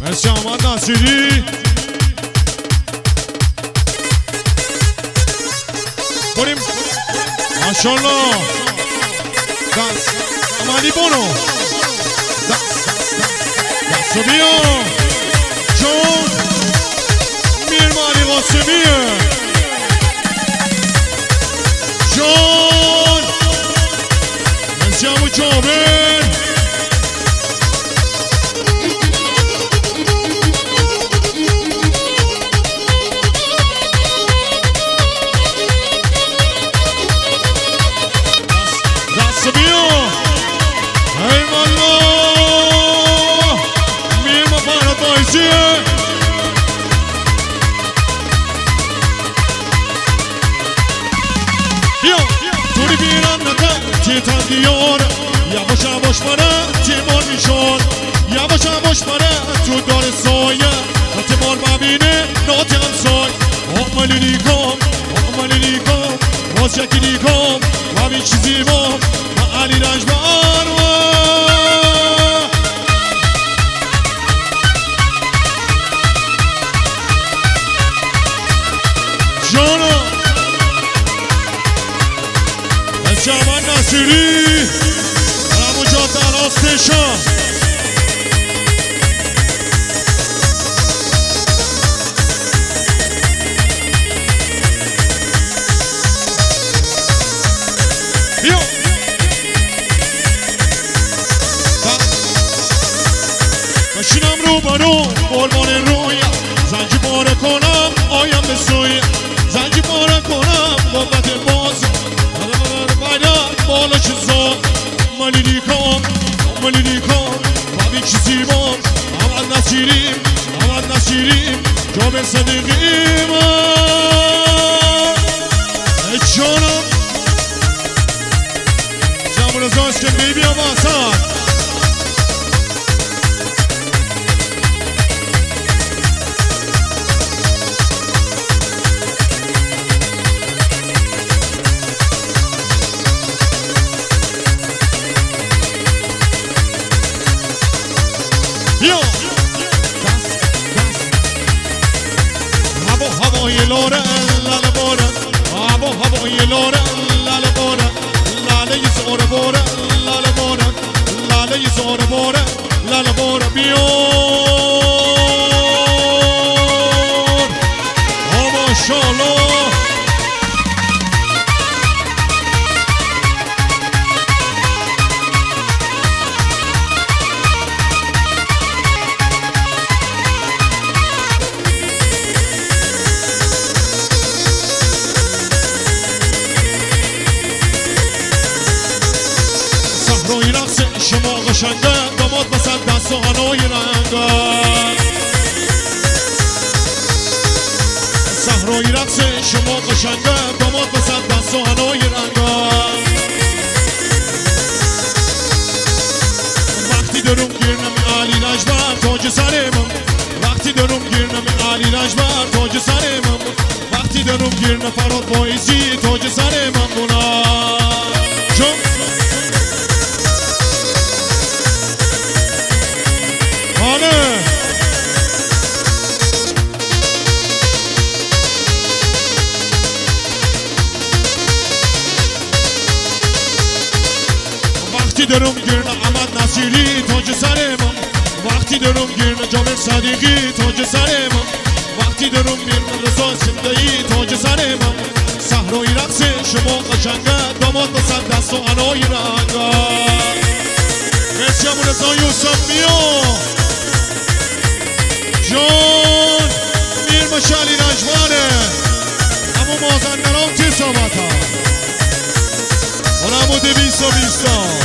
مرسی احمد نصیری. بریم ماشالله. دست امانی بونو. دست بیا جون میرمانی قاسمیه جون. مرسی همون جابر. دیاره یواش یواش بره تیمان میشون یواش یواش بره تو دار سایه تیمان ببینه ناتی همسای اقمالی نیکم اقمالی نیکم باز یکی نیکم و بی چیزی بام و علی رجبر جانو از جوان نصیری همون جاده راستشان. بیا بشینم رو برو قربان رویم زنجی باره کنم آیم به سوی زنجی باره کنم بابت بازی بالا چیزا مالی نیکام مالی نیکام و بی چیزی بام احمد نصیریم احمد نصیریم جابر صدیقیم جانم جمع رزاست که بیبی هم آسان. هوای لاره لاله باره هوای لاره لاله باره لاله زور باره لاله باره لاله زور باره لاله باره بیار ماشالله. شما قشنگه داماد بسد دست و هنوی رنگه صحرای رقص شما قشنگه داماد بسد دست و هنوی رنگه وقتی درم گیر نمی علی لجبر تاج سرمم وقتی درم گیر نمی علی لجبر تاج سرمم وقتی درم گیر نفرات بایزی تاج سرمم بونا چون وقتی درم گیرن احمد نصیری تاج سرمم وقتی درم گیرن جابر صدیقی تاج سرمم وقتی درم گیرن رضا زنده‌ای تاج سرمم صحرای رقص شما قشنگه داماد بسد دست و عنای رنگه مرسی همون رضا یوسف بیا جان میر مشعلی نجوانه همون مازندران تی صحبت ها همون 220